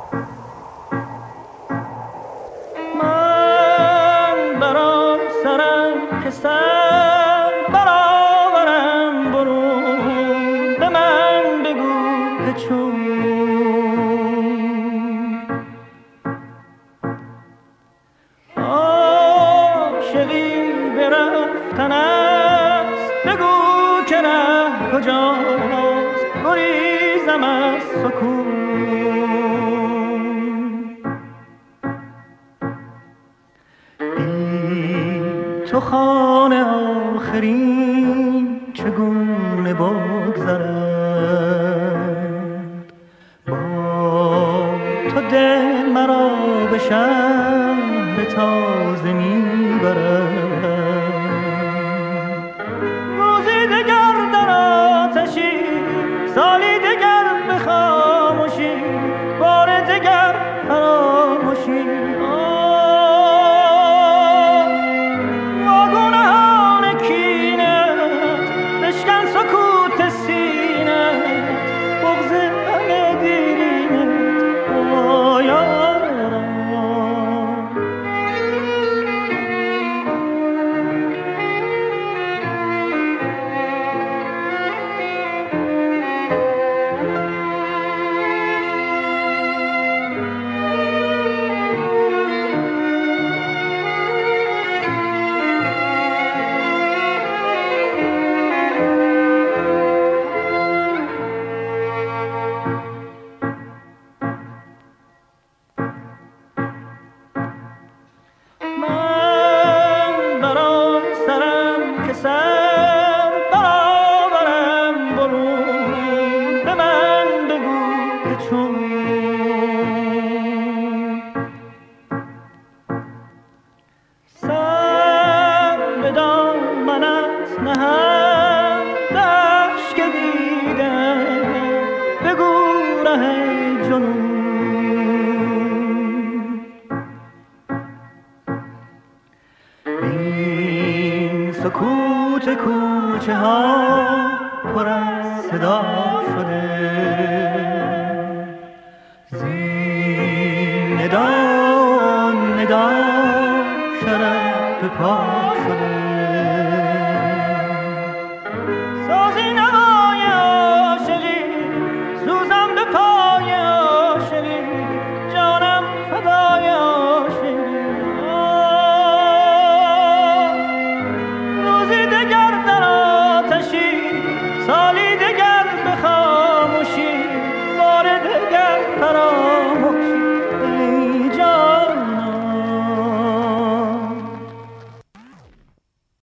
من برام سرم که سر برآورم برون، به من بگو که چون عاشقی برفتن است، بگو که ره کجاست، گریزم از سکون. تو خانه آخرین چگونه بگذرد، با تو دل مرا به شهر تازه میبرد. روزی دگر در آتشی، سالی دگر به خاموشی، بار دگر فراموشی. این سکوت کوچه ها پر از صدا شده، زین ندا ندا شرف به پا شده. سازی نوای عاشقی، سوزم به پای عاشقی، جانم فدای عاشقی. سالی دگر به خاموشی، بار دگر فرا